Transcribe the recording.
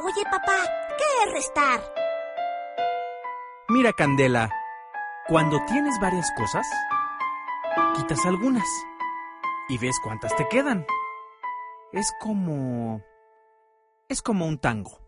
Oye, papá, ¿qué es restar? Mira, Candela, cuando tienes varias cosas, quitas algunas y ves cuántas te quedan. Es como un tango.